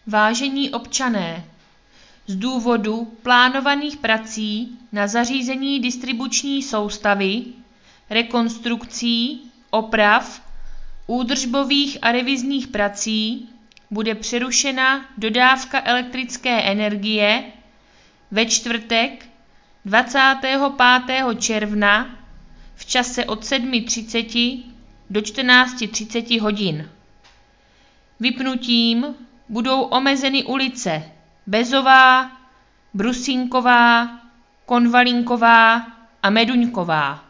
Vážení občané, z důvodu plánovaných prací na zařízení distribuční soustavy, rekonstrukcí, oprav, údržbových a revizních prací bude přerušena dodávka elektrické energie ve čtvrtek 25. června v čase od 7:30 do 14:30 hodin. Vypnutím budou omezeny ulice Bezová, Brusínková, Konvalínková a Meduňková.